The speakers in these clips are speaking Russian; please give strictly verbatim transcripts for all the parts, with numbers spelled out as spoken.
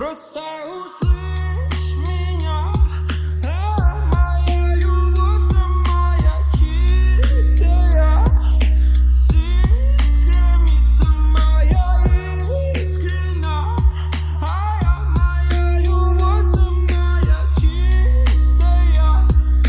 Просто услышь меня, а моя любовь самая чистая, с искрами самая искренна, а я, моя любовь самая чистая,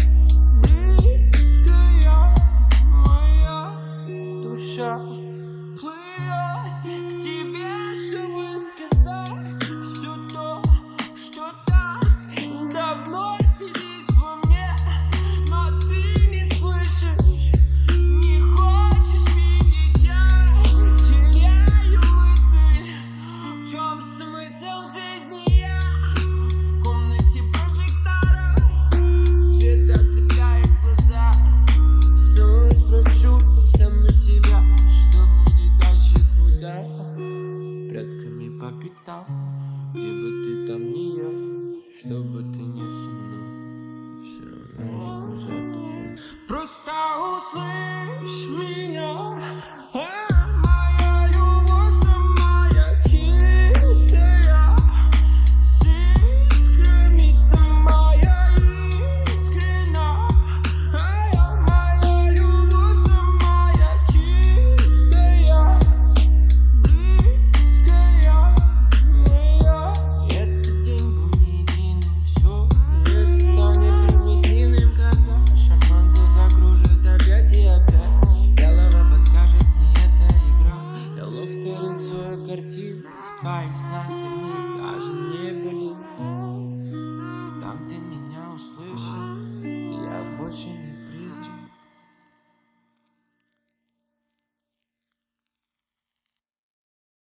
близкая, моя душа плывет к тебе, чтобы сказать все то, что так давно сидит во мне, но ты не слышишь, не хочешь видеть. Я теряю мысль, в чем смысл жизни. Я в комнате прожектора, свет ослепляет глаза. Снова спрошу саму себя, что будет дальше, куда? Предками по пятам, где бы ты там ни я, что бы ты ни со мной, все равно не за тобой. Просто услышь меня.